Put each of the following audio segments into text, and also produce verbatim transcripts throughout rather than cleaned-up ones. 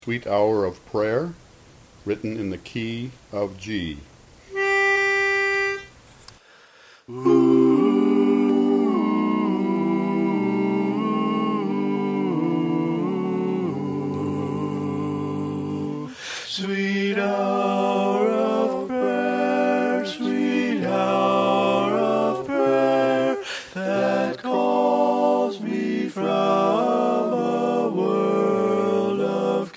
Sweet Hour of Prayer, written in the key of G. Sweet hour of prayer, sweet hour of prayer, that calls me from a world of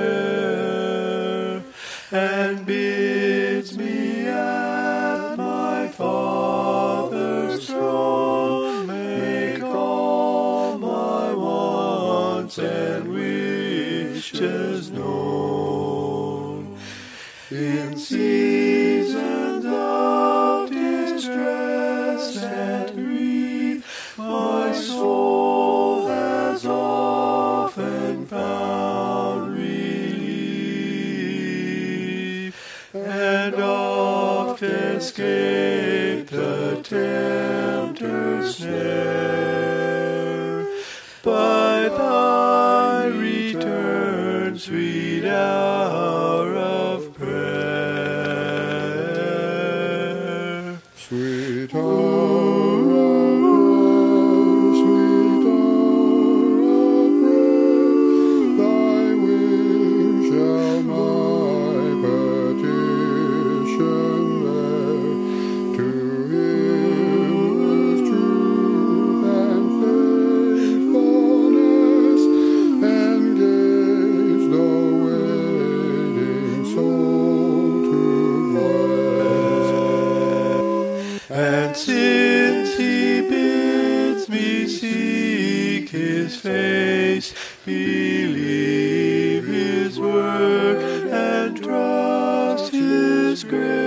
care, and bids me at my Father's throne make all my wants and wishes known. In seasons of distress and grief, my soul has often found relief, and oft escaped the tempter's snare. By thy return, sweet hour of prayer. Sweet hour of prayer, sweet hour of prayer, thy will shall my petition bear. To him with truth and faithfulness engage the waiting soul to bless. And since he bids me seek his face, believe his word, and trust his grace,